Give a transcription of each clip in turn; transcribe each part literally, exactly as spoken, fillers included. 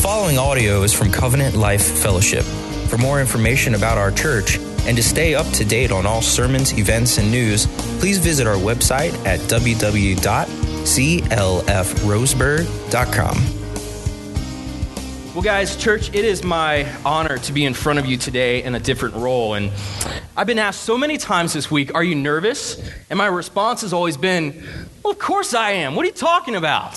following audio is from Covenant Life Fellowship. For more information about our church and to stay up to date on all sermons, events, and news, please visit our website at w w w dot c l f roseburg dot com. Well, guys, church, it is my honor to be in front of you today in a different role. And I've been asked so many times this week, are you nervous? And my response has always been, well, of course I am. What are you talking about?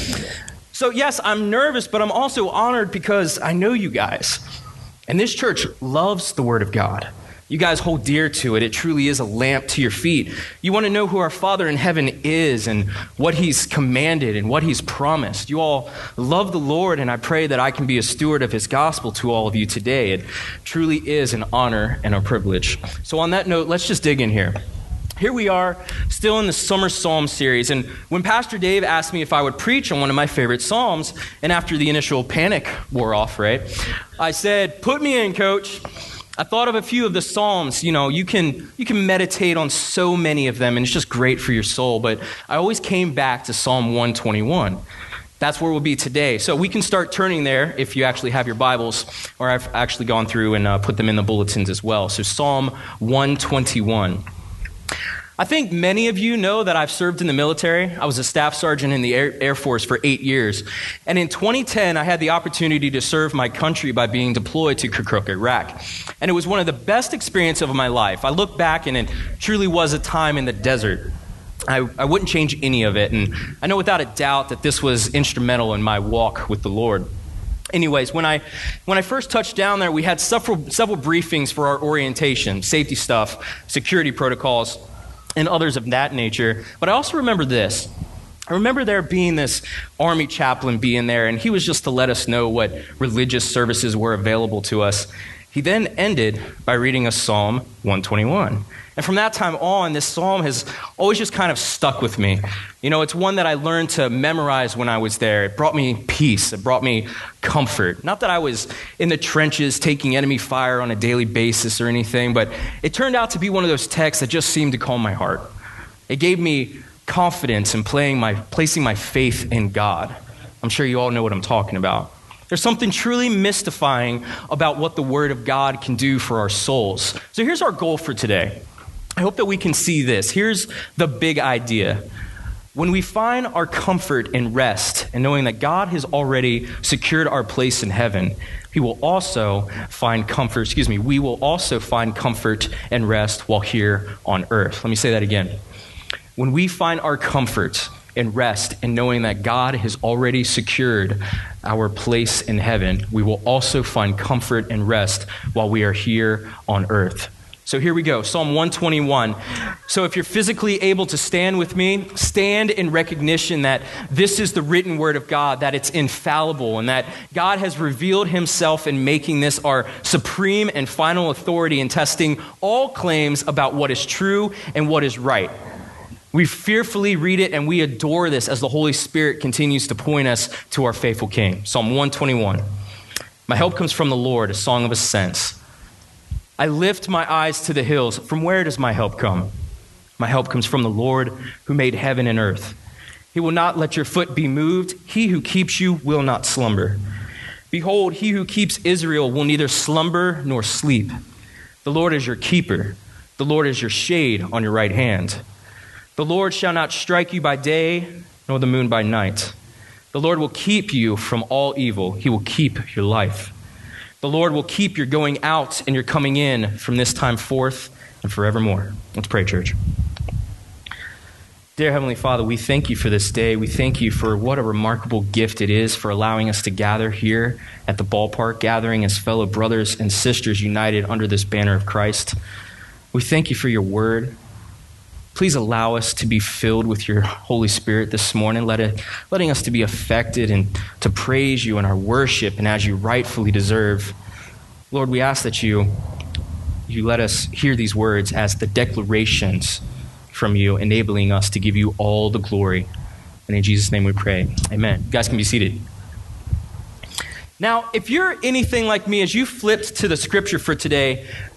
So yes, I'm nervous, but I'm also honored because I know you guys. And this church loves the Word of God. You guys hold dear to it. It truly is a lamp to your feet. You want to know who our Father in heaven is and what He's commanded and what He's promised. You all love the Lord, and I pray that I can be a steward of His gospel to all of you today. It truly is an honor and a privilege. So on that note, let's just dig in here. Here we are, still in the Summer Psalm series, and when Pastor Dave asked me if I would preach on one of my favorite Psalms, and after the initial panic wore off, right, I said, put me in, coach. I thought of a few of the Psalms. You know, you can you can meditate on so many of them, and it's just great for your soul, but I always came back to Psalm one twenty-one. That's where we'll be today. So we can start turning there if you actually have your Bibles, or I've actually gone through and uh, put them in the bulletins as well. So Psalm one twenty-one. I think many of you know that I've served in the military. I was a staff sergeant in the Air, Air Force for eight years. And in twenty ten, I had the opportunity to serve my country by being deployed to Kirkuk, Iraq. And it was one of the best experiences of my life. I look back and it truly was a time in the desert. I, I wouldn't change any of it. And I know without a doubt that this was instrumental in my walk with the Lord. Anyways, when I when I first touched down there, we had several several briefings for our orientation, safety stuff, security protocols, and others of that nature. But I also remember this. I remember there being this Army chaplain being there, and he was just to let us know what religious services were available to us. He then ended by reading us Psalm one twenty-one. And from that time on, this psalm has always just kind of stuck with me. You know, it's one that I learned to memorize when I was there. It brought me peace. It brought me comfort. Not that I was in the trenches taking enemy fire on a daily basis or anything, but it turned out to be one of those texts that just seemed to calm my heart. It gave me confidence in playing my, placing my faith in God. I'm sure you all know what I'm talking about. There's something truly mystifying about what the Word of God can do for our souls. So here's our goal for today. I hope that we can see this. Here's the big idea. When we find our comfort and rest in knowing that God has already secured our place in heaven, He will also find comfort, excuse me, we will also find comfort and rest while here on earth. Let me say that again. When we find our comfort and rest in knowing that God has already secured our place in heaven, we will also find comfort and rest while we are here on earth. So here we go, Psalm one twenty-one. So if you're physically able to stand with me, stand in recognition that this is the written word of God, that it's infallible, and that God has revealed Himself in making this our supreme and final authority in testing all claims about what is true and what is right. We fearfully read it and we adore this as the Holy Spirit continues to point us to our faithful King. Psalm one twenty-one. My help comes from the Lord, a song of ascents. I lift my eyes to the hills. From where does my help come? My help comes from the Lord who made heaven and earth. He will not let your foot be moved. He who keeps you will not slumber. Behold, he who keeps Israel will neither slumber nor sleep. The Lord is your keeper. The Lord is your shade on your right hand. The Lord shall not strike you by day, nor the moon by night. The Lord will keep you from all evil. He will keep your life. The Lord will keep your going out and your coming in from this time forth and forevermore. Let's pray, church. Dear Heavenly Father, we thank you for this day. We thank you for what a remarkable gift it is for allowing us to gather here at the ballpark, gathering as fellow brothers and sisters united under this banner of Christ. We thank you for your word. Please allow us to be filled with your Holy Spirit this morning, let it, letting us to be affected and to praise you in our worship and as you rightfully deserve. Lord, we ask that you, you let us hear these words as the declarations from you, enabling us to give you all the glory. And in Jesus' name we pray. Amen. You guys can be seated. Now, if you're anything like me, as you flipped to the scripture for today,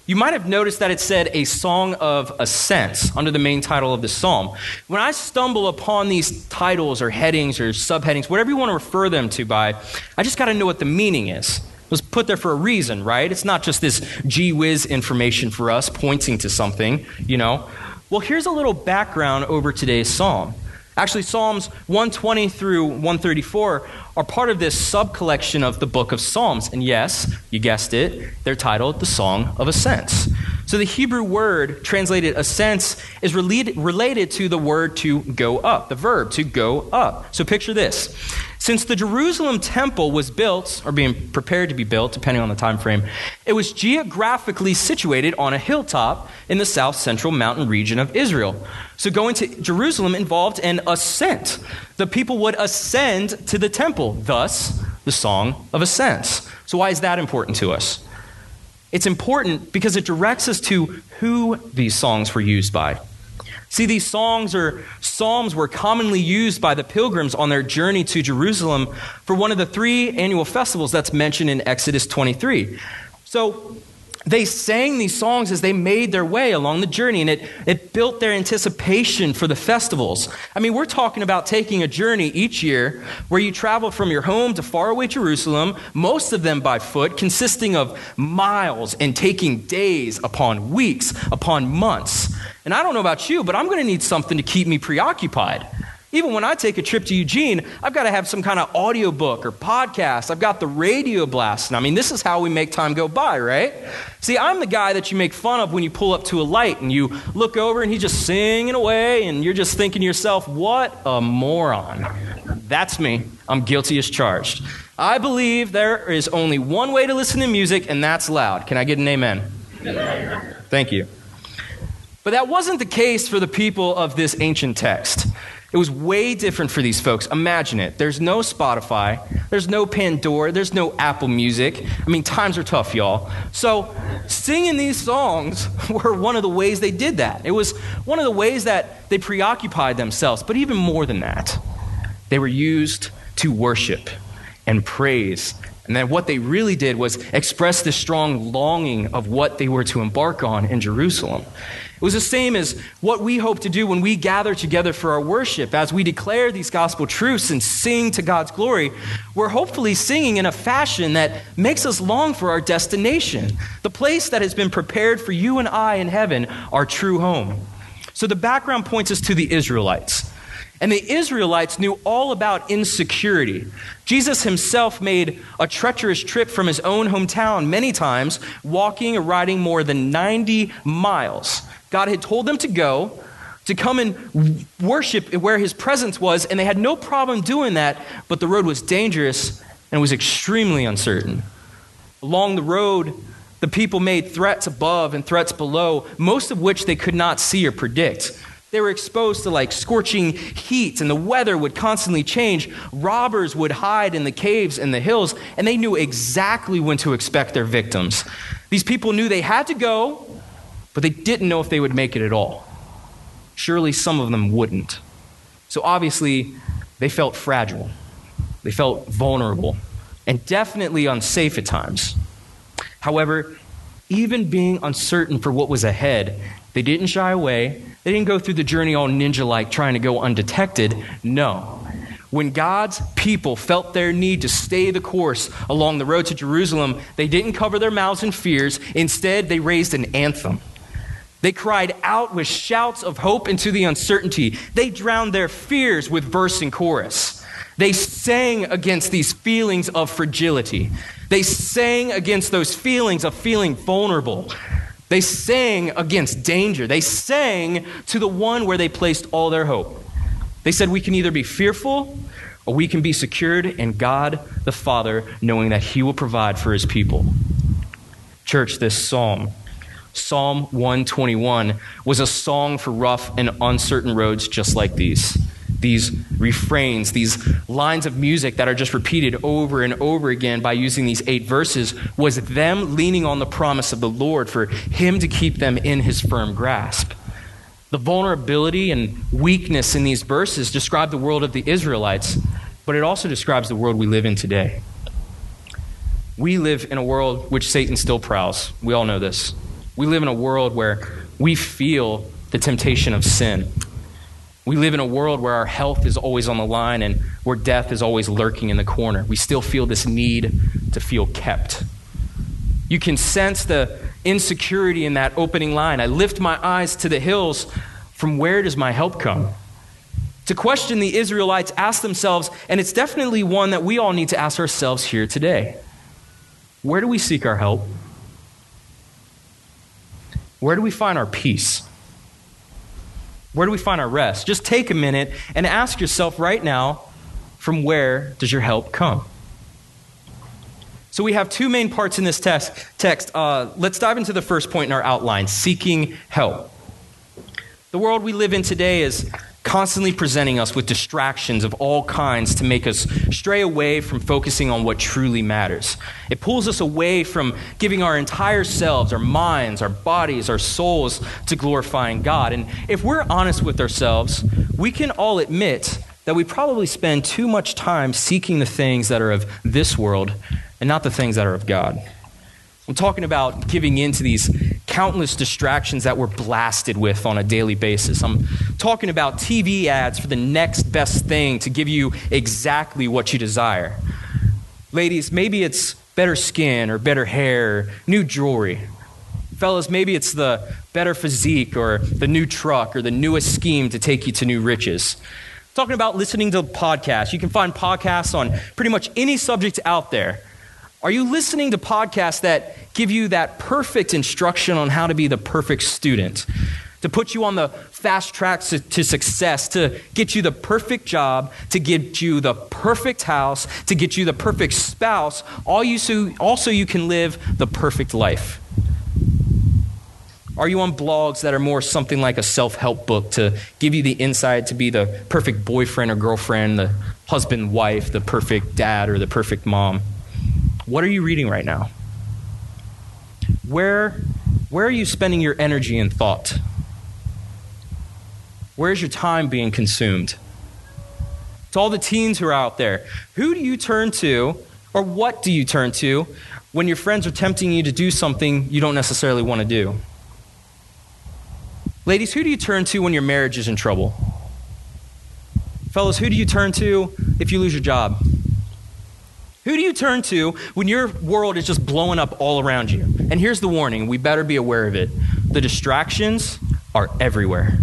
you might have noticed that it said a song of ascents under the main title of the psalm. When I stumble upon these titles or headings or subheadings, whatever you want to refer them to by, I just got to know what the meaning is. It was put there for a reason, right? It's not just this gee whiz information for us pointing to something, you know. Well, here's a little background over today's psalm. Actually, Psalms one twenty through one thirty-four are part of this sub-collection of the book of Psalms. And yes, you guessed it, they're titled the Song of Ascents. So the Hebrew word translated ascents is related, related to the word to go up, the verb to go up. So picture this. Since the Jerusalem temple was built, or being prepared to be built, depending on the time frame, it was geographically situated on a hilltop in the south central mountain region of Israel. So going to Jerusalem involved an ascent. The people would ascend to the temple, thus the Song of Ascents. So why is that important to us? It's important because it directs us to who these songs were used by. See, these songs or psalms were commonly used by the pilgrims on their journey to Jerusalem for one of the three annual festivals that's mentioned in Exodus twenty-three. So they sang these songs as they made their way along the journey, and it, it built their anticipation for the festivals. I mean, we're talking about taking a journey each year where you travel from your home to faraway Jerusalem, most of them by foot, consisting of miles and taking days upon weeks upon months. And I don't know about you, but I'm going to need something to keep me preoccupied. Even when I take a trip to Eugene, I've got to have some kind of audiobook or podcast. I've got the radio blasting. I mean, this is how we make time go by, right? See, I'm the guy that you make fun of when you pull up to a light and you look over and he's just singing away and you're just thinking to yourself, what a moron. That's me. I'm guilty as charged. I believe there is only one way to listen to music, and that's loud. Can I get an amen? Thank you. But that wasn't the case for the people of this ancient text. It was way different for these folks. Imagine it. There's no Spotify. There's no Pandora. There's no Apple Music. I mean, times are tough, y'all. So singing these songs were one of the ways they did that. It was one of the ways that they preoccupied themselves. But even more than that, they were used to worship and praise. And then what they really did was express this strong longing of what they were to embark on in Jerusalem. It was the same as what we hope to do when we gather together for our worship. As we declare these gospel truths and sing to God's glory, we're hopefully singing in a fashion that makes us long for our destination, the place that has been prepared for you and I in heaven, our true home. So the background points us to the Israelites. And the Israelites knew all about insecurity. Jesus himself made a treacherous trip from his own hometown many times, walking or riding more than ninety miles. God had told them to go, to come and worship where his presence was, and they had no problem doing that, but the road was dangerous and was extremely uncertain. Along the road, the people made threats above and threats below, most of which they could not see or predict. They were exposed to like scorching heat, and the weather would constantly change. Robbers would hide in the caves and the hills, and they knew exactly when to expect their victims. These people knew they had to go, but they didn't know if they would make it at all. Surely some of them wouldn't. So obviously, they felt fragile. They felt vulnerable, and definitely unsafe at times. However, even being uncertain for what was ahead, they didn't shy away. They didn't go through the journey all ninja-like trying to go undetected. No. When God's people felt their need to stay the course along the road to Jerusalem, they didn't cover their mouths in fears. Instead, they raised an anthem. They cried out with shouts of hope into the uncertainty. They drowned their fears with verse and chorus. They sang against these feelings of fragility. They sang against those feelings of feeling vulnerable. They sang against danger. They sang to the one where they placed all their hope. They said, we can either be fearful or we can be secured in God the Father, knowing that he will provide for his people. Church, this psalm, Psalm one twenty-one, was a song for rough and uncertain roads just like these. These refrains, these lines of music that are just repeated over and over again by using these eight verses, was them leaning on the promise of the Lord for him to keep them in his firm grasp. The vulnerability and weakness in these verses describe the world of the Israelites, but it also describes the world we live in today. We live in a world which Satan still prowls. We all know this. We live in a world where we feel the temptation of sin. We live in a world where our health is always on the line and where death is always lurking in the corner. We still feel this need to feel kept. You can sense the insecurity in that opening line. I lift my eyes to the hills. From where does my help come? It's a question the Israelites asked themselves, and it's definitely one that we all need to ask ourselves here today. Where do we seek our help? Where do we find our peace? Where do we find our rest? Just take a minute and ask yourself right now, from where does your help come? So we have two main parts in this text. text. Uh, let's dive into the first point in our outline, seeking help. The world we live in today is constantly presenting us with distractions of all kinds to make us stray away from focusing on what truly matters. It pulls us away from giving our entire selves, our minds, our bodies, our souls to glorifying God. And if we're honest with ourselves, we can all admit that we probably spend too much time seeking the things that are of this world and not the things that are of God. I'm talking about giving in to these countless distractions that we're blasted with on a daily basis. I'm talking about T V ads for the next best thing to give you exactly what you desire. Ladies, maybe it's better skin or better hair, or new jewelry. Fellas, maybe it's the better physique or the new truck or the newest scheme to take you to new riches. I'm talking about listening to podcasts. You can find podcasts on pretty much any subject out there. Are you listening to podcasts that give you that perfect instruction on how to be the perfect student, to put you on the fast track to, to success, to get you the perfect job, to get you the perfect house, to get you the perfect spouse, all you so, also you can live the perfect life? Are you on blogs that are more something like a self-help book to give you the insight to be the perfect boyfriend or girlfriend, the husband, wife, the perfect dad, or the perfect mom? What are you reading right now? Where, where are you spending your energy and thought? Where is your time being consumed? To all the teens who are out there, who do you turn to, or what do you turn to, when your friends are tempting you to do something you don't necessarily want to do? Ladies, who do you turn to when your marriage is in trouble? Fellas, who do you turn to if you lose your job? Who do you turn to when your world is just blowing up all around you? And here's the warning, we better be aware of it. The distractions are everywhere.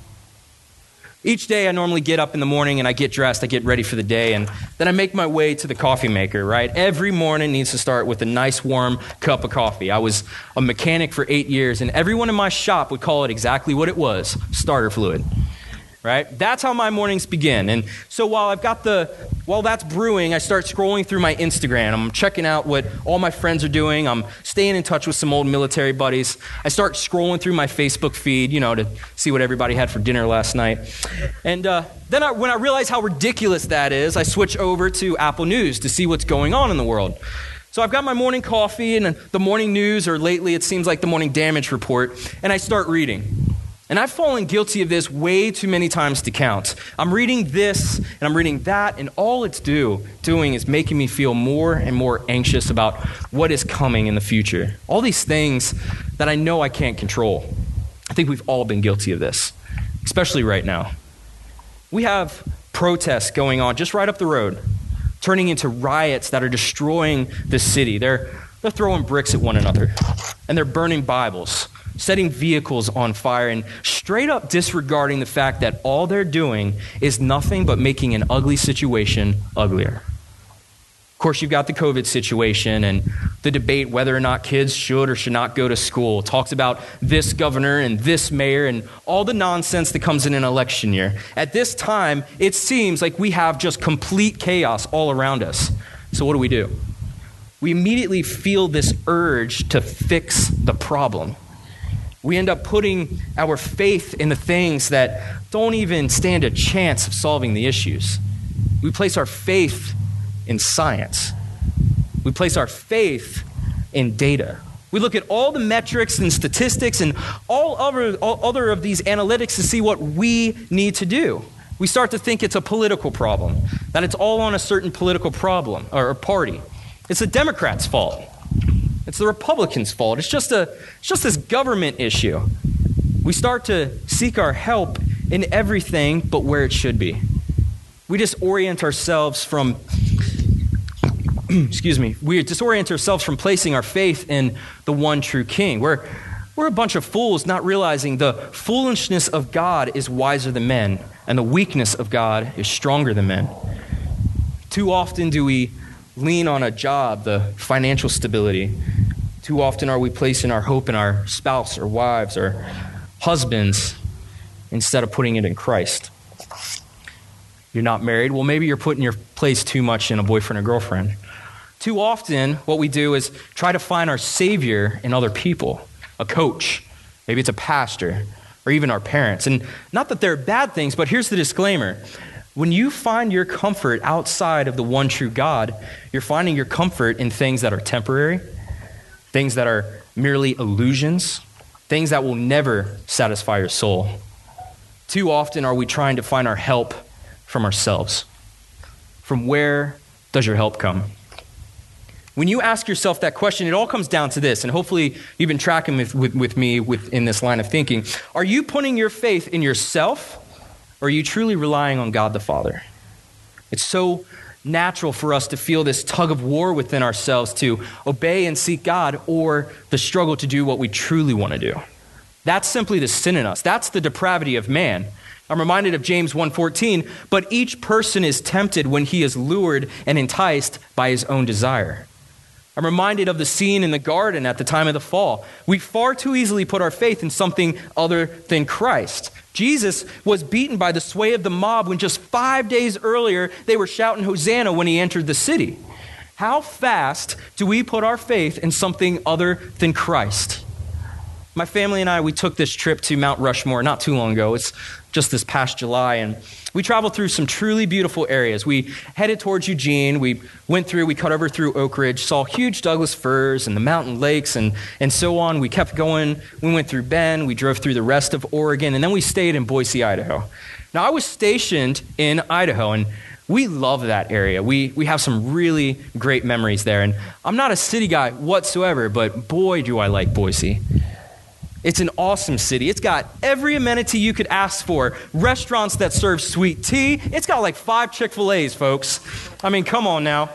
Each day I normally get up in the morning and I get dressed, I get ready for the day, and then I make my way to the coffee maker, right? Every morning needs to start with a nice warm cup of coffee. I was a mechanic for eight years, and everyone in my shop would call it exactly what it was, starter fluid. Right? That's how my mornings begin. And so while I've got the, while that's brewing, I start scrolling through my Instagram. I'm checking out what all my friends are doing. I'm staying in touch with some old military buddies. I start scrolling through my Facebook feed, you know, to see what everybody had for dinner last night. And uh, then I, when I realize how ridiculous that is, I switch over to Apple News to see what's going on in the world. So I've got my morning coffee and the morning news, or lately it seems like the morning damage report, and I start reading. And I've fallen guilty of this way too many times to count. I'm reading this and I'm reading that, and all it's do, doing is making me feel more and more anxious about what is coming in the future. All these things that I know I can't control. I think we've all been guilty of this, especially right now. We have protests going on just right up the road, turning into riots that are destroying the city. They're, they're throwing bricks at one another, and they're burning Bibles, setting vehicles on fire, and straight up disregarding the fact that all they're doing is nothing but making an ugly situation uglier. Of course, you've got the COVID situation and the debate whether or not kids should or should not go to school. It talks about this governor and this mayor and all the nonsense that comes in an election year. At this time, it seems like we have just complete chaos all around us. So what do we do? We immediately feel this urge to fix the problem. We end up putting our faith in the things that don't even stand a chance of solving the issues. We place our faith in science. We place our faith in data. We look at all the metrics and statistics and all other, all other of these analytics to see what we need to do. We start to think it's a political problem, that it's all on a certain political problem or party. It's the Democrats' fault. It's the Republicans' fault. It's just a, it's just this government issue. We start to seek our help in everything but where it should be. We disorient ourselves from, excuse me, we disorient ourselves from placing our faith in the one true King. We're, we're a bunch of fools not realizing the foolishness of God is wiser than men, and the weakness of God is stronger than men. Too often do we lean on a job, the financial stability. Too often are we placing our hope in our spouse or wives or husbands instead of putting it in Christ. You're not married? Well, maybe you're putting your place too much in a boyfriend or girlfriend. Too often, what we do is try to find our savior in other people, a coach, maybe it's a pastor, or even our parents. And not that they're bad things, but here's the disclaimer. When you find your comfort outside of the one true God, you're finding your comfort in things that are temporary, things that are merely illusions, things that will never satisfy your soul. Too often are we trying to find our help from ourselves. From where does your help come? When you ask yourself that question, it all comes down to this, and hopefully you've been tracking with, with, with me with, in this line of thinking. Are you putting your faith in yourself, or are you truly relying on God the Father? It's so natural for us to feel this tug of war within ourselves to obey and seek God, or the struggle to do what we truly want to do. That's simply the sin in us. That's the depravity of man. I'm reminded of James one fourteen, but each person is tempted when he is lured and enticed by his own desire. I'm reminded of the scene in the garden at the time of the fall. We far too easily put our faith in something other than Christ. Jesus was beaten by the sway of the mob when just five days earlier they were shouting Hosanna when he entered the city. How fast do we put our faith in something other than Christ? My family and I, we took this trip to Mount Rushmore not too long ago. It's just this past July, and we traveled through some truly beautiful areas. We headed towards Eugene. We went through, we cut over through Oak Ridge, saw huge Douglas firs and the mountain lakes and, and so on. We kept going. We went through Bend. We drove through the rest of Oregon, and then we stayed in Boise, Idaho. Now, I was stationed in Idaho, and we love that area. We we have some really great memories there, and I'm not a city guy whatsoever, but boy, do I like Boise. It's an awesome city. It's got every amenity you could ask for. Restaurants that serve sweet tea. It's got like five Chick-fil-A's, folks. I mean, come on now.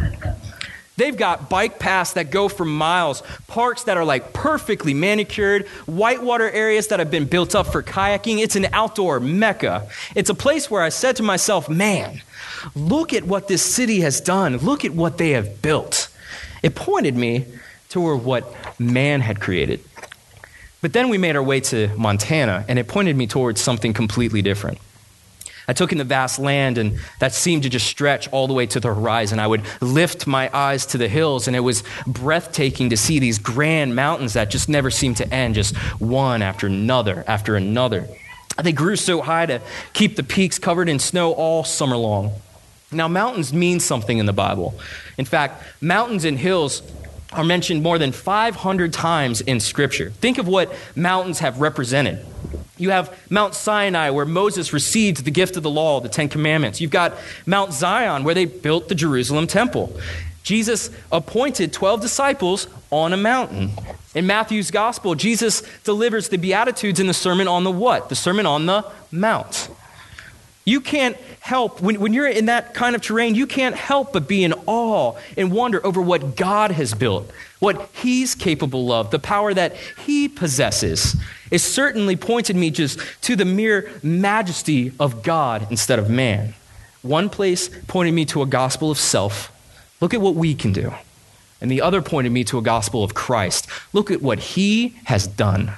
They've got bike paths that go for miles, parks that are like perfectly manicured, whitewater areas that have been built up for kayaking. It's an outdoor mecca. It's a place where I said to myself, man, look at what this city has done. Look at what they have built. It pointed me toward what man had created. But then we made our way to Montana, and it pointed me towards something completely different. I took in the vast land, and that seemed to just stretch all the way to the horizon. I would lift my eyes to the hills, and it was breathtaking to see these grand mountains that just never seemed to end, just one after another after another. They grew so high to keep the peaks covered in snow all summer long. Now, mountains mean something in the Bible. In fact, mountains and hills are mentioned more than five hundred times in Scripture. Think of what mountains have represented. You have Mount Sinai, where Moses received the gift of the law, the Ten Commandments. You've got Mount Zion, where they built the Jerusalem temple. Jesus appointed twelve disciples on a mountain. In Matthew's gospel, Jesus delivers the Beatitudes in the Sermon on the what? The Sermon on the Mount. You can't help, when, when you're in that kind of terrain, you can't help but be in awe and wonder over what God has built, what he's capable of, the power that he possesses. It certainly pointed me just to the mere majesty of God instead of man. One place pointed me to a gospel of self. Look at what we can do. And the other pointed me to a gospel of Christ. Look at what he has done.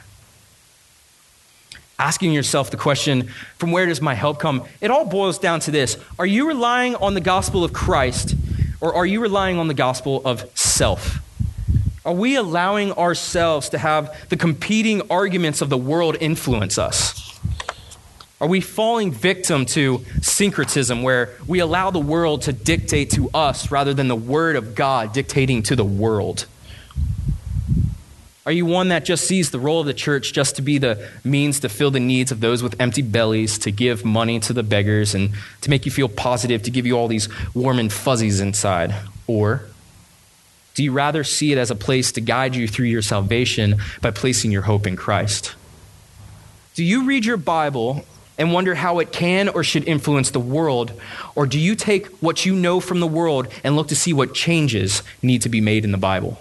Asking yourself the question, from where does my help come? It all boils down to this. Are you relying on the gospel of Christ, or are you relying on the gospel of self? Are we allowing ourselves to have the competing arguments of the world influence us? Are we falling victim to syncretism, where we allow the world to dictate to us rather than the word of God dictating to the world? Are you one that just sees the role of the church just to be the means to fill the needs of those with empty bellies, to give money to the beggars, and to make you feel positive, to give you all these warm and fuzzies inside? Or Do you rather see it as a place to guide you through your salvation by placing your hope in Christ? Do you read your Bible and wonder how it can or should influence the world? Or do you take what you know from the world and look to see what changes need to be made in the Bible?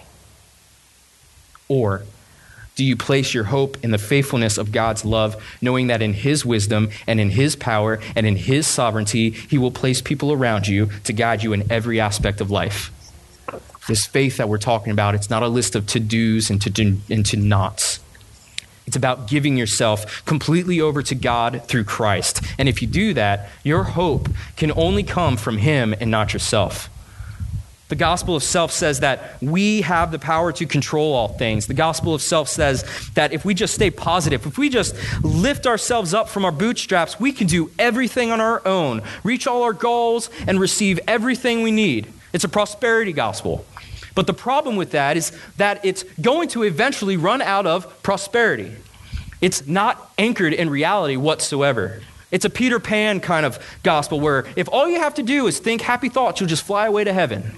Or do you place your hope in the faithfulness of God's love, knowing that in his wisdom and in his power and in his sovereignty, he will place people around you to guide you in every aspect of life? This faith that we're talking about, it's not a list of to-dos and to and to nots. It's about giving yourself completely over to God through Christ. And if you do that, your hope can only come from him and not yourself. The gospel of self says that we have the power to control all things. The gospel of self says that if we just stay positive, if we just lift ourselves up from our bootstraps, we can do everything on our own, reach all our goals, and receive everything we need. It's a prosperity gospel. But the problem with that is that it's going to eventually run out of prosperity. It's not anchored in reality whatsoever. It's a Peter Pan kind of gospel where if all you have to do is think happy thoughts, you'll just fly away to heaven.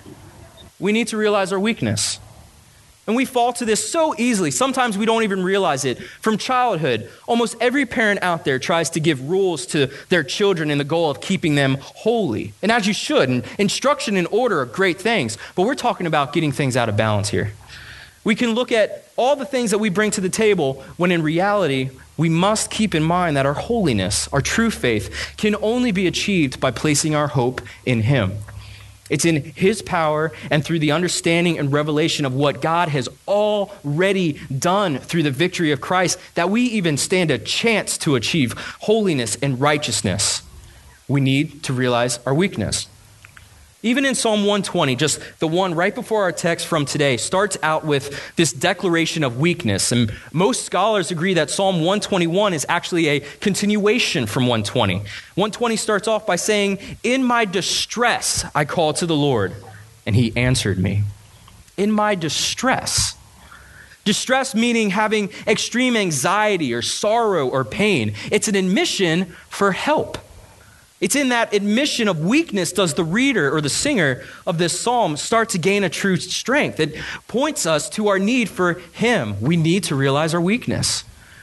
We need to realize our weakness. And we fall to this so easily. Sometimes we don't even realize it. From childhood, almost every parent out there tries to give rules to their children in the goal of keeping them holy. And as you should, and instruction and order are great things, but we're talking about getting things out of balance here. We can look at all the things that we bring to the table when in reality, we must keep in mind that our holiness, our true faith, can only be achieved by placing our hope in him. It's in his power and through the understanding and revelation of what God has already done through the victory of Christ that we even stand a chance to achieve holiness and righteousness. We need to realize our weakness. Even in Psalm one twenty, just the one right before our text from today, starts out with this declaration of weakness. And most scholars agree that Psalm one twenty-one is actually a continuation from one twenty. one twenty starts off by saying, "In my distress, I called to the Lord, and he answered me." In my distress. Distress meaning having extreme anxiety or sorrow or pain. It's an admission for help. It's in that admission of weakness does the reader or the singer of this psalm start to gain a true strength. It points us to our need for him. We need to realize our weakness.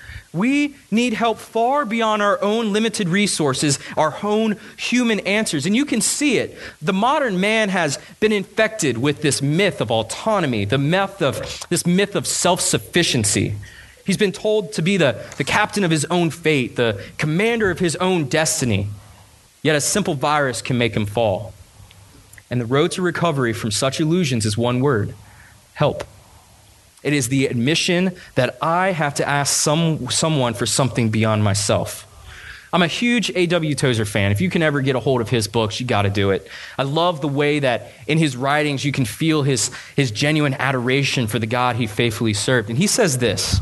We need help far beyond our own limited resources, our own human answers. And you can see it. The modern man has been infected with this myth of autonomy, the myth of this myth of self-sufficiency. He's been told to be the, the captain of his own fate, the commander of his own destiny. Yet a simple virus can make him fall. And the road to recovery from such illusions is one word: help. It is the admission that I have to ask some someone for something beyond myself. I'm a huge A W Tozer fan. If you can ever get a hold of his books, you got to do it. I love the way that in his writings you can feel his, his genuine adoration for the God he faithfully served. And he says this: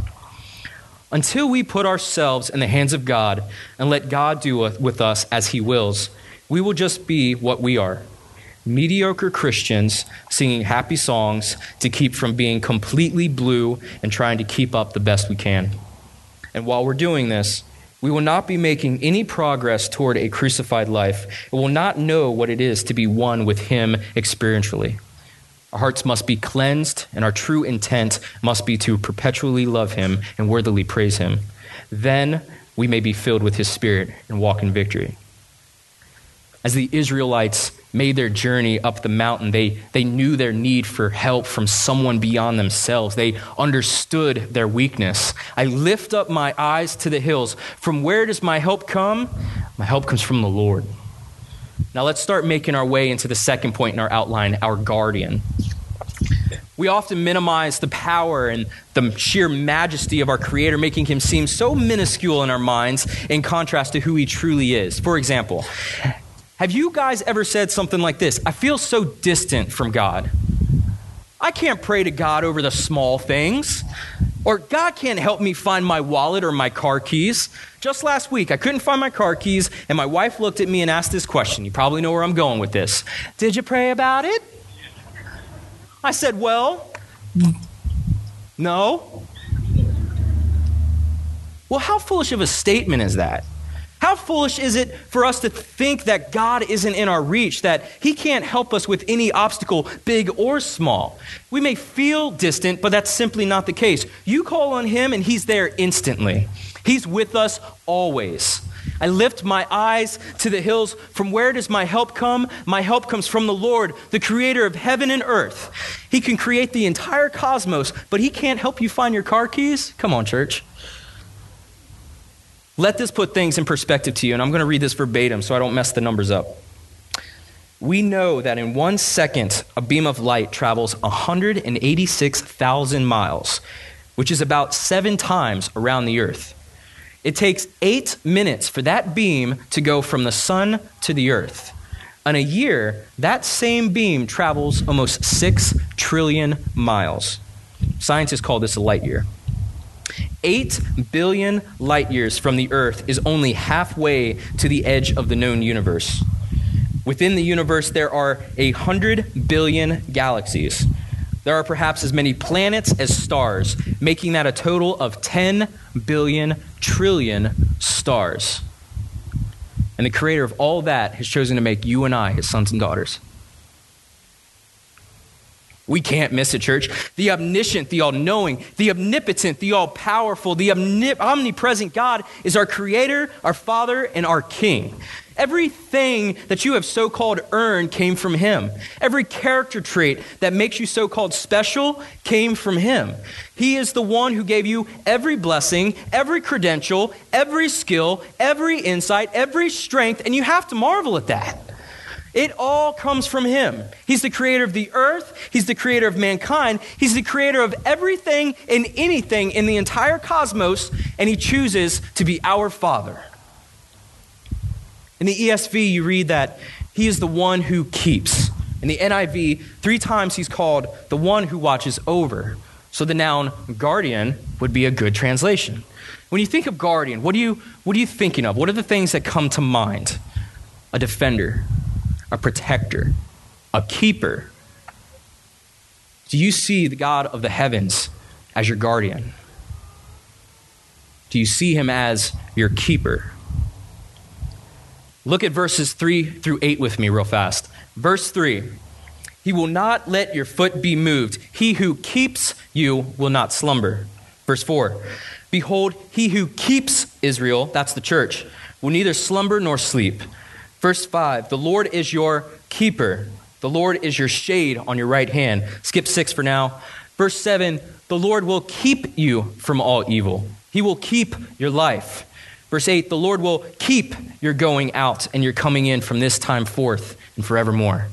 until we put ourselves in the hands of God and let God do with us as he wills, we will just be what we are. Mediocre Christians singing happy songs to keep from being completely blue and trying to keep up the best we can. And while we're doing this, we will not be making any progress toward a crucified life. We will not know what it is to be one with him experientially. Our hearts must be cleansed, and our true intent must be to perpetually love him and worthily praise him. Then we may be filled with his spirit and walk in victory. As the Israelites made their journey up the mountain, they, they knew their need for help from someone beyond themselves. They understood their weakness. I lift up my eyes to the hills. From where does my help come? My help comes from the Lord. Now let's start making our way into the second point in our outline, our guardian. We often minimize the power and the sheer majesty of our Creator, making him seem so minuscule in our minds in contrast to who he truly is. For example, have you guys ever said something like this? I feel so distant from God. I can't pray to God over the small things. Or God can't help me find my wallet or my car keys. Just last week, I couldn't find my car keys, and my wife looked at me and asked this question. You probably know where I'm going with this. Did you pray about it? I said, well, no. Well, how foolish of a statement is that? How foolish is it for us to think that God isn't in our reach, that he can't help us with any obstacle, big or small? We may feel distant, but that's simply not the case. You call on him and he's there instantly. He's with us always. I lift my eyes to the hills. From where does my help come? My help comes from the Lord, the creator of heaven and earth. He can create the entire cosmos, but he can't help you find your car keys? Come on, church. Let this put things in perspective to you, and I'm going to read this verbatim so I don't mess the numbers up. We know that in one second, a beam of light travels one hundred eighty-six thousand miles, which is about seven times around the earth. It takes eight minutes for that beam to go from the sun to the earth. In a year, that same beam travels almost six trillion miles. Scientists call this a light year. Eight billion light years from the earth is only halfway to the edge of the known universe. Within the universe, there are a hundred billion galaxies. There are perhaps as many planets as stars, making that a total of ten billion trillion stars. And the creator of all that has chosen to make you and I his sons and daughters. We can't miss it, church. The omniscient, the all-knowing, the omnipotent, the all-powerful, the omnip- omnipresent God is our creator, our father, and our king. Everything that you have so-called earned came from him. Every character trait that makes you so-called special came from him. He is the one who gave you every blessing, every credential, every skill, every insight, every strength, and you have to marvel at that. It all comes from him. He's the creator of the earth. He's the creator of mankind. He's the creator of everything and anything in the entire cosmos, and he chooses to be our Father. In the E S V, you read that he is the one who keeps. In the N I V, three times he's called the one who watches over. So the noun guardian would be a good translation. When you think of guardian, what do you, what are you thinking of? What are the things that come to mind? A defender, a protector, a keeper. Do you see the God of the heavens as your guardian? Do you see him as your keeper? Look at verses three through eight with me real fast. Verse three, he will not let your foot be moved. He who keeps you will not slumber. Verse four, behold, he who keeps Israel, that's the church, will neither slumber nor sleep. Verse five, the Lord is your keeper. The Lord is your shade on your right hand. Skip six for now. Verse seven, the Lord will keep you from all evil. He will keep your life. Verse eight, the Lord will keep your going out and your coming in from this time forth and forevermore.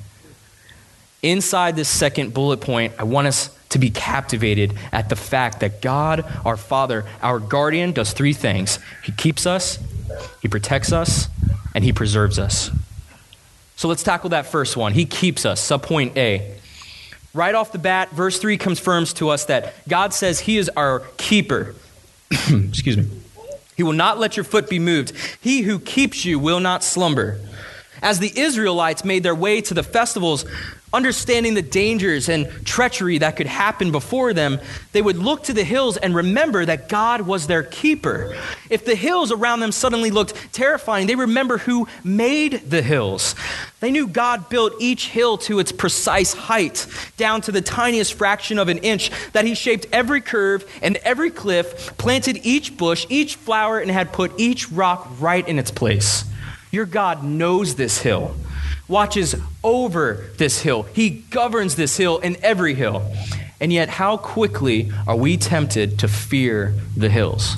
Inside this second bullet point, I want us to be captivated at the fact that God, our Father, our guardian, does three things. He keeps us, he protects us, and he preserves us. So let's tackle that first one. He keeps us, subpoint A. Right off the bat, verse three confirms to us that God says he is our keeper. Excuse me. He will not let your foot be moved. He who keeps you will not slumber. As the Israelites made their way to the festivals, understanding the dangers and treachery that could happen before them, they would look to the hills and remember that God was their keeper. If the hills around them suddenly looked terrifying, they remember who made the hills. They knew God built each hill to its precise height, down to the tiniest fraction of an inch, that he shaped every curve and every cliff, planted each bush, each flower, and had put each rock right in its place. Your God knows this hill, watches over this hill. He governs this hill and every hill. And yet, how quickly are we tempted to fear the hills?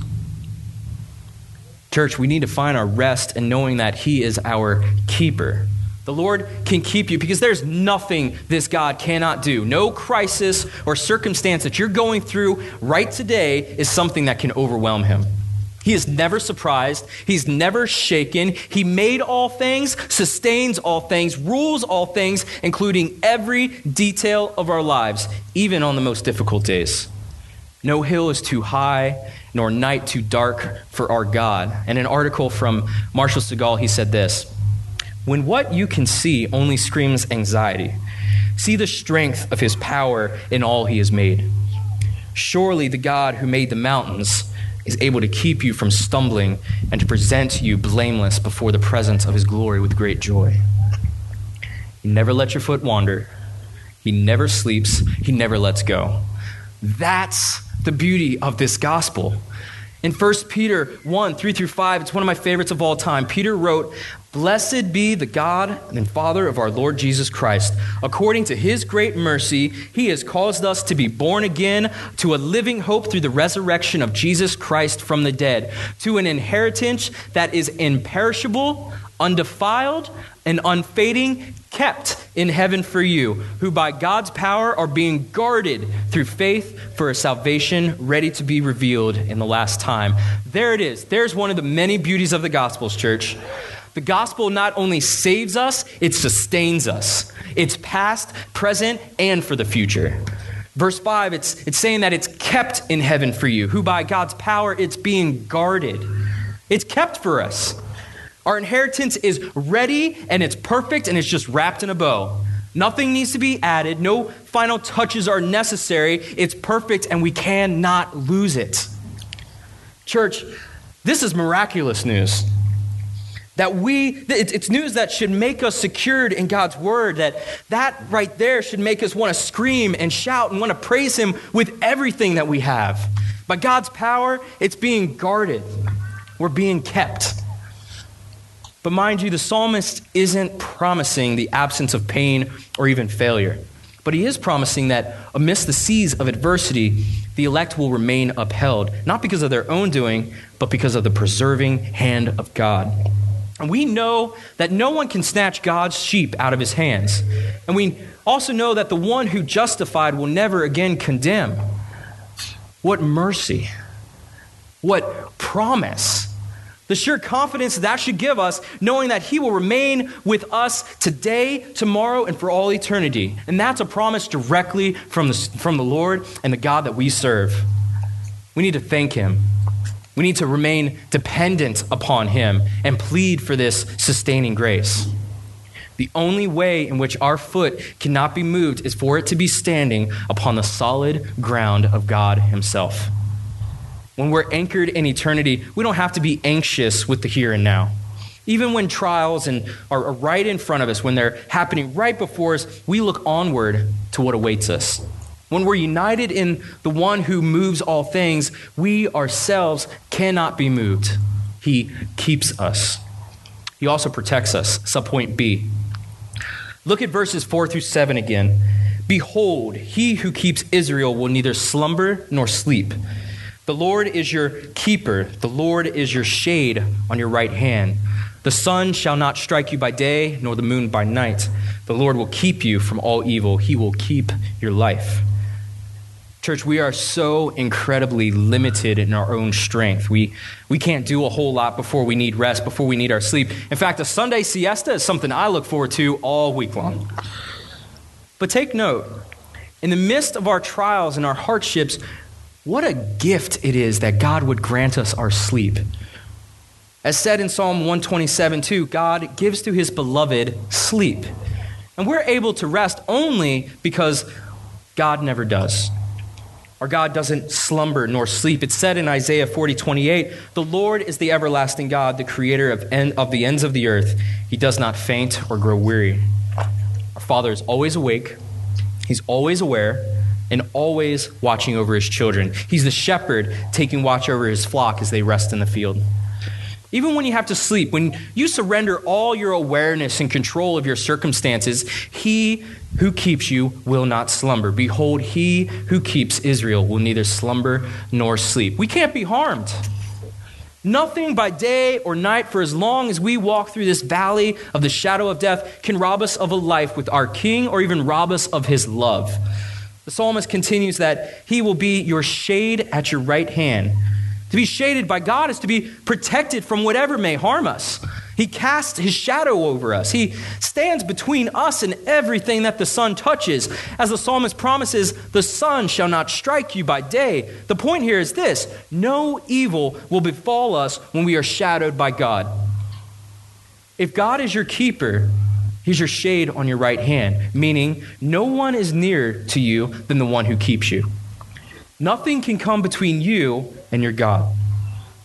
Church, we need to find our rest in knowing that he is our keeper. The Lord can keep you because there's nothing this God cannot do. No crisis or circumstance that you're going through right today is something that can overwhelm him. He is never surprised. He's never shaken. He made all things, sustains all things, rules all things, including every detail of our lives, even on the most difficult days. No hill is too high, nor night too dark for our God. In an article from Marshall Segal, he said this: when what you can see only screams anxiety, see the strength of his power in all he has made. Surely the God who made the mountains is able to keep you from stumbling and to present you blameless before the presence of his glory with great joy. He never lets your foot wander. He never sleeps. He never lets go. That's the beauty of this gospel. In First Peter one, three through five, it's one of my favorites of all time. Peter wrote, "Blessed be the God and Father of our Lord Jesus Christ. According to his great mercy, he has caused us to be born again to a living hope through the resurrection of Jesus Christ from the dead, to an inheritance that is imperishable, undefiled, and unfading, kept in heaven for you, who by God's power are being guarded through faith for a salvation ready to be revealed in the last time." There it is. There's one of the many beauties of the Gospels, church. The gospel not only saves us, it sustains us. It's past, present, and for the future. Verse five, it's, it's saying that it's kept in heaven for you, who by God's power, it's being guarded. It's kept for us. Our inheritance is ready, and it's perfect, and it's just wrapped in a bow. Nothing needs to be added. No final touches are necessary. It's perfect, and we cannot lose it. Church, this is miraculous news. That we, it's news that should make us secured in God's word, that that right there should make us want to scream and shout and want to praise him with everything that we have. By God's power, it's being guarded. We're being kept. But mind you, the psalmist isn't promising the absence of pain or even failure. But he is promising that amidst the seas of adversity, the elect will remain upheld, not because of their own doing, but because of the preserving hand of God. And we know that no one can snatch God's sheep out of his hands. And we also know that the one who justified will never again condemn. What mercy. What promise. The sure confidence that should give us, knowing that he will remain with us today, tomorrow, and for all eternity. And that's a promise directly from the, from the Lord and the God that we serve. We need to thank him. We need to remain dependent upon him and plead for this sustaining grace. The only way in which our foot cannot be moved is for it to be standing upon the solid ground of God himself. When we're anchored in eternity, we don't have to be anxious with the here and now. Even when trials and are right in front of us, when they're happening right before us, we look onward to what awaits us. When we're united in the one who moves all things, we ourselves cannot be moved. He keeps us. He also protects us. Subpoint B. Look at verses four through seven again. "Behold, he who keeps Israel will neither slumber nor sleep. The Lord is your keeper. The Lord is your shade on your right hand. The sun shall not strike you by day, nor the moon by night. The Lord will keep you from all evil. He will keep your life." Church, we are so incredibly limited in our own strength. We, we can't do a whole lot before we need rest, before we need our sleep. In fact, a Sunday siesta is something I look forward to all week long. But take note, in the midst of our trials and our hardships, what a gift it is that God would grant us our sleep. As said in Psalm one twenty-seven two, God gives to his beloved sleep. And we're able to rest only because God never does. Our God doesn't slumber nor sleep. It's said in Isaiah forty twenty-eight, "The Lord is the everlasting God, the creator of, en- of the ends of the earth. He does not faint or grow weary." Our Father is always awake. He's always aware and always watching over his children. He's the shepherd taking watch over his flock as they rest in the field. Even when you have to sleep, when you surrender all your awareness and control of your circumstances, he who keeps you will not slumber. Behold, he who keeps Israel will neither slumber nor sleep. We can't be harmed. Nothing by day or night, for as long as we walk through this valley of the shadow of death, can rob us of a life with our King or even rob us of his love. The psalmist continues that he will be your shade at your right hand. To be shaded by God is to be protected from whatever may harm us. He casts his shadow over us. He stands between us and everything that the sun touches. As the psalmist promises, the sun shall not strike you by day. The point here is this: no evil will befall us when we are shadowed by God. If God is your keeper, he's your shade on your right hand, meaning no one is nearer to you than the one who keeps you. Nothing can come between you and your God.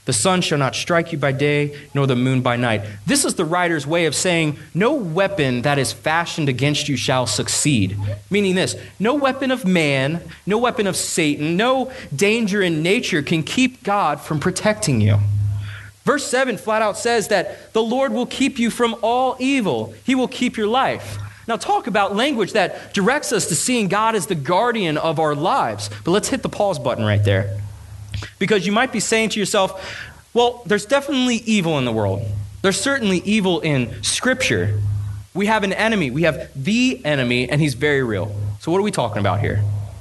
The sun shall not strike you by day, nor the moon by night. This is the writer's way of saying, no weapon that is fashioned against you shall succeed. Meaning this, no weapon of man, no weapon of Satan, no danger in nature can keep God from protecting you. Verse seven flat out says that the Lord will keep you from all evil. He will keep your life. Now talk about language that directs us to seeing God as the guardian of our lives. But let's hit the pause button right there. Because you might be saying to yourself, well, there's definitely evil in the world. There's certainly evil in Scripture. We have an enemy. We have the enemy, and he's very real. So what are we talking about here?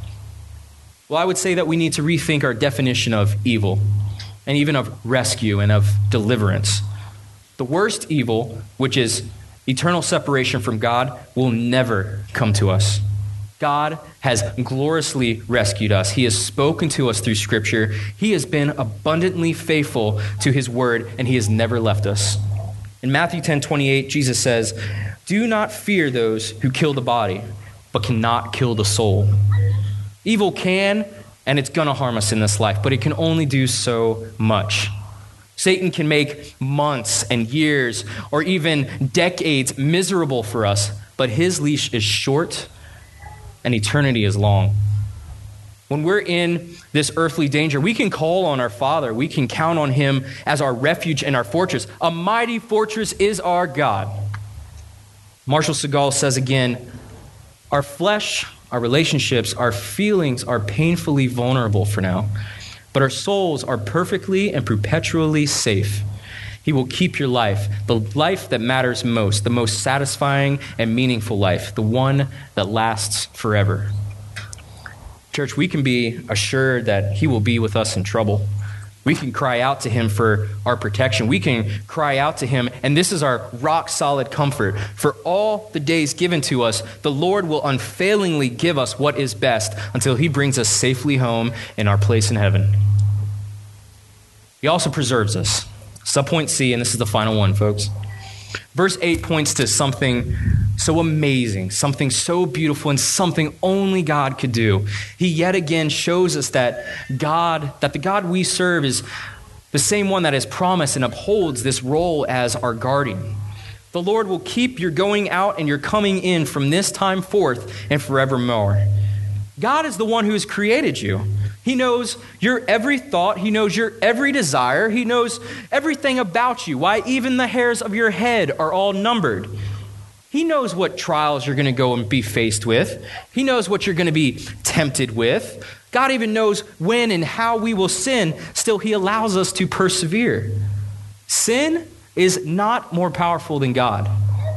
Well, I would say that we need to rethink our definition of evil, and even of rescue and of deliverance. The worst evil, which is eternal separation from God, will never come to us. God has gloriously rescued us. He has spoken to us through Scripture. He has been abundantly faithful to his word, and he has never left us. In Matthew ten twenty-eight, Jesus says, "Do not fear those who kill the body, but cannot kill the soul." Evil can, and it's going to harm us in this life, but it can only do so much. Satan can make months and years or even decades miserable for us, but his leash is short and eternity is long. When we're in this earthly danger, we can call on our Father. We can count on him as our refuge and our fortress. A mighty fortress is our God. Marshall Segal says again, our flesh, our relationships, our feelings are painfully vulnerable for now, but our souls are perfectly and perpetually safe. He will keep your life, the life that matters most, the most satisfying and meaningful life, the one that lasts forever. Church, we can be assured that he will be with us in trouble. We can cry out to him for our protection. We can cry out to him, and this is our rock-solid comfort. For all the days given to us, the Lord will unfailingly give us what is best until he brings us safely home in our place in heaven. He also preserves us. Subpoint C, and this is the final one, folks. Verse eight points to something so amazing, something so beautiful, and something only God could do. He yet again shows us that God, that the God we serve is the same one that has promised and upholds this role as our guardian. The Lord will keep your going out and your coming in from this time forth and forevermore. God is the one who has created you. He knows your every thought. He knows your every desire. He knows everything about you. Why, even the hairs of your head are all numbered. He knows what trials you're going to go and be faced with. He knows what you're going to be tempted with. God even knows when and how we will sin. Still, he allows us to persevere. Sin is not more powerful than God.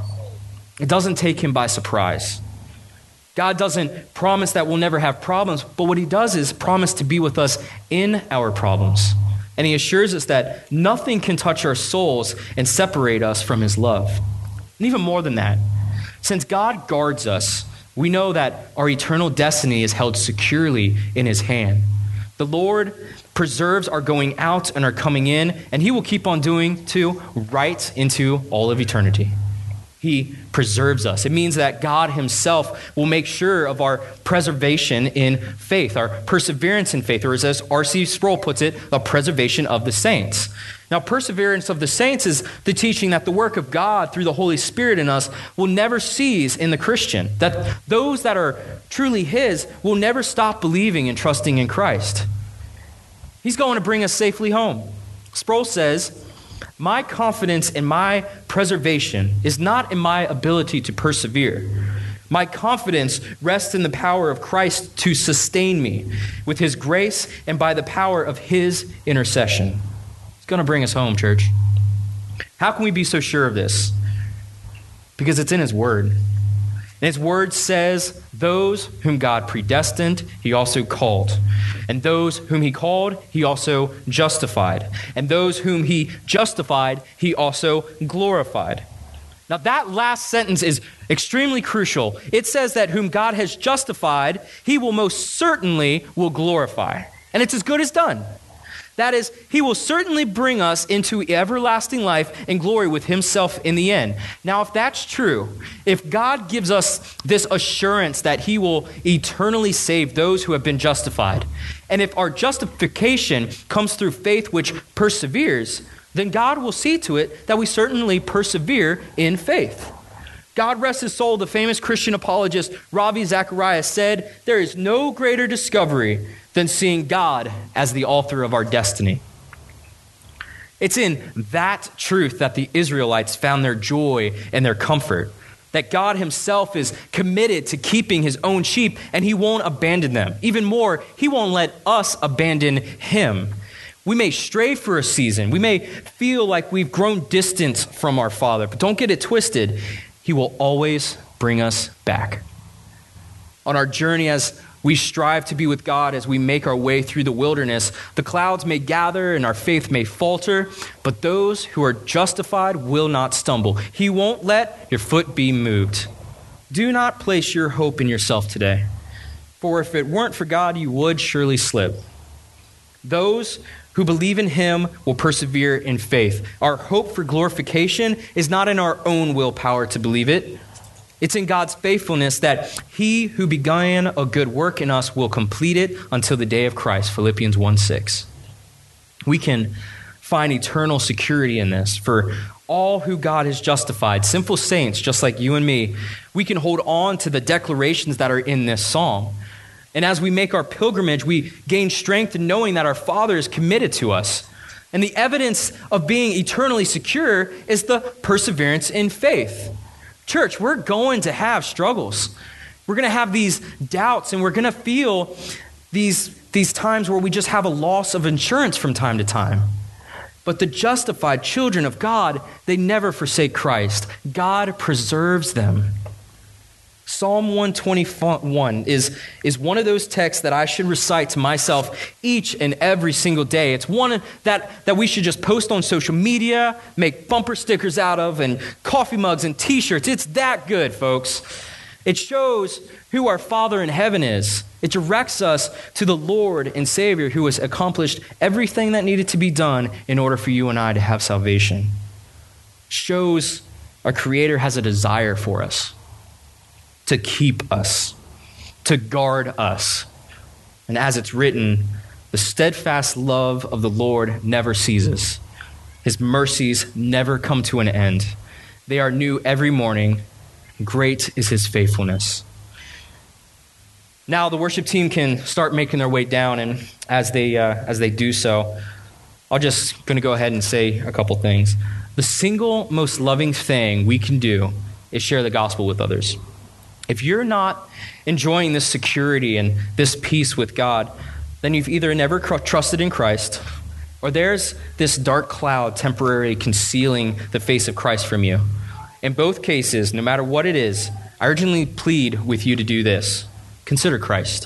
It doesn't take him by surprise. God doesn't promise that we'll never have problems, but what he does is promise to be with us in our problems. And he assures us that nothing can touch our souls and separate us from his love. And even more than that, since God guards us, we know that our eternal destiny is held securely in his hand. The Lord preserves our going out and our coming in, and he will keep on doing too right into all of eternity. He preserves us. It means that God himself will make sure of our preservation in faith, our perseverance in faith, or as R C Sproul puts it, the preservation of the saints. Now, perseverance of the saints is the teaching that the work of God through the Holy Spirit in us will never cease in the Christian, that those that are truly his will never stop believing and trusting in Christ. He's going to bring us safely home. Sproul says, my confidence in my preservation is not in my ability to persevere. My confidence rests in the power of Christ to sustain me with his grace and by the power of his intercession. He's going to bring us home, church. How can we be so sure of this? Because it's in his word. And his word says, those whom God predestined, he also called. And those whom he called, he also justified. And those whom he justified, he also glorified. Now that last sentence is extremely crucial. It says that whom God has justified, he will most certainly will glorify. And it's as good as done. That is, he will certainly bring us into everlasting life and glory with himself in the end. Now, if that's true, if God gives us this assurance that he will eternally save those who have been justified, and if our justification comes through faith which perseveres, then God will see to it that we certainly persevere in faith. God rest his soul, the famous Christian apologist Ravi Zacharias said, "There is no greater discovery than seeing God as the author of our destiny." It's in that truth that the Israelites found their joy and their comfort, that God himself is committed to keeping his own sheep and he won't abandon them. Even more, he won't let us abandon him. We may stray for a season. We may feel like we've grown distant from our Father, but don't get it twisted. He will always bring us back. On our journey as we strive to be with God, as we make our way through the wilderness, the clouds may gather and our faith may falter, but those who are justified will not stumble. He won't let your foot be moved. Do not place your hope in yourself today, for if it weren't for God, you would surely slip. Those who believe in him will persevere in faith. Our hope for glorification is not in our own willpower to believe it. It's in God's faithfulness that he who began a good work in us will complete it until the day of Christ, Philippians one six. We can find eternal security in this. For all who God has justified, sinful saints just like you and me, we can hold on to the declarations that are in this psalm. And as we make our pilgrimage, we gain strength in knowing that our Father is committed to us. And the evidence of being eternally secure is the perseverance in faith. Church, we're going to have struggles. We're going to have these doubts, and we're going to feel these, these times where we just have a loss of insurance from time to time. But the justified children of God, they never forsake Christ. God preserves them. Psalm one twenty-one is, is one of those texts that I should recite to myself each and every single day. It's one that, that we should just post on social media, make bumper stickers out of, and coffee mugs and t-shirts. It's that good, folks. It shows who our Father in heaven is. It directs us to the Lord and Savior who has accomplished everything that needed to be done in order for you and I to have salvation. It shows our Creator has a desire for us, to keep us, to guard us. And as it's written, the steadfast love of the Lord never ceases. His mercies never come to an end. They are new every morning. Great is his faithfulness. Now the worship team can start making their way down, and as they uh, as they do so, I'm just going to go ahead and say a couple things. The single most loving thing we can do is share the gospel with others. If you're not enjoying this security and this peace with God, then you've either never cr- trusted in Christ, or there's this dark cloud temporarily concealing the face of Christ from you. In both cases, no matter what it is, I urgently plead with you to do this. Consider Christ.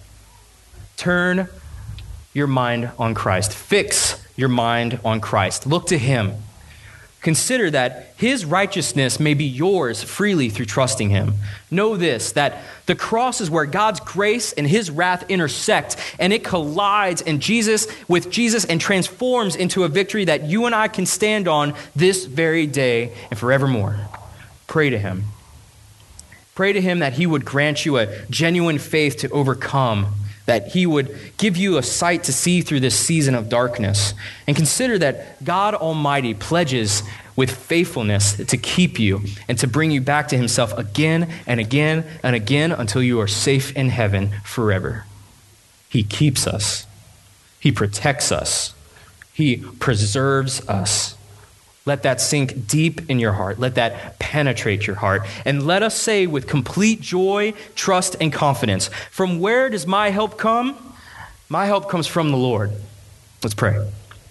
Turn your mind on Christ. Fix your mind on Christ. Look to him. Consider that his righteousness may be yours freely through trusting him. Know this, that the cross is where God's grace and his wrath intersect, and it collides in Jesus with Jesus and transforms into a victory that you and I can stand on this very day and forevermore. Pray to him. Pray to him that he would grant you a genuine faith to overcome, that he would give you a sight to see through this season of darkness. And consider that God Almighty pledges with faithfulness to keep you and to bring you back to himself again and again and again until you are safe in heaven forever. He keeps us. He protects us. He preserves us. Let that sink deep in your heart. Let that penetrate your heart. And let us say with complete joy, trust, and confidence, from where does my help come? My help comes from the Lord. Let's pray.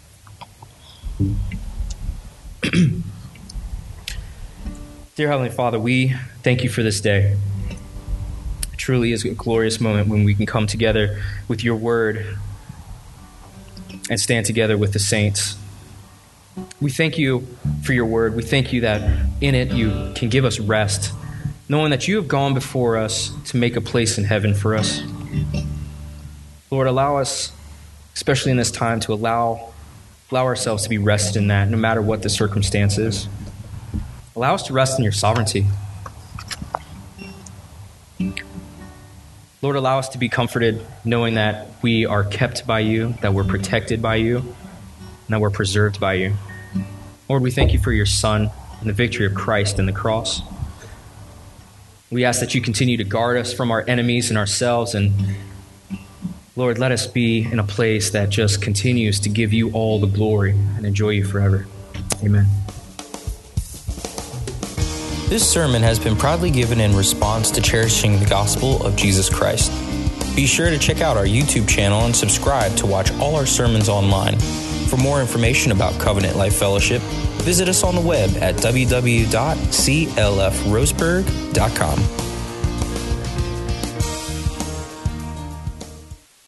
Dear Heavenly Father, we thank you for this day. It truly is a glorious moment when we can come together with your word and stand together with the saints. We thank you for your word. We thank you that in it you can give us rest, knowing that you have gone before us to make a place in heaven for us. Lord, allow us especially in this time, to allow, allow ourselves to be rested in that, no matter what the circumstances. Allow us to rest in your sovereignty. Lord, allow us to be comforted knowing that we are kept by you, that we're protected by you, and that we're preserved by you. Lord, we thank you for your Son and the victory of Christ in the cross. We ask that you continue to guard us from our enemies and ourselves. And Lord, let us be in a place that just continues to give you all the glory and enjoy you forever. Amen. This sermon has been proudly given in response to cherishing the gospel of Jesus Christ. Be sure to check out our YouTube channel and subscribe to watch all our sermons online. For more information about Covenant Life Fellowship, visit us on the web at w w w dot c l f roseburg dot com.